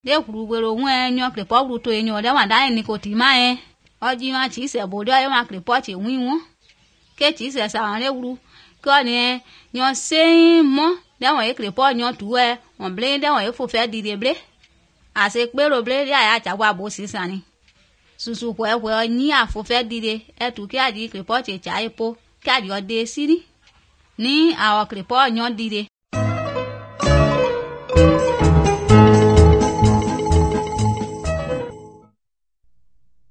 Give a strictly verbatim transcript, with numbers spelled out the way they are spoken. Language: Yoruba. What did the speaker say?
de kuru gbero nwe nyo krepo bru to enyo de wa dai ni ko ti ma e oji ma chi se bo de e ma krepo che wi won ke chi se sa re wuru ko ni nyo se mo de wa e krepo nyo tu e on ble de wa e fo fe di de ble ase pero ble ya ya cha wa bo si sani susu po e po ni afo fe di de e tu ki adi krepo che cha epo ki adi o de siri ni awo krepo nyo di de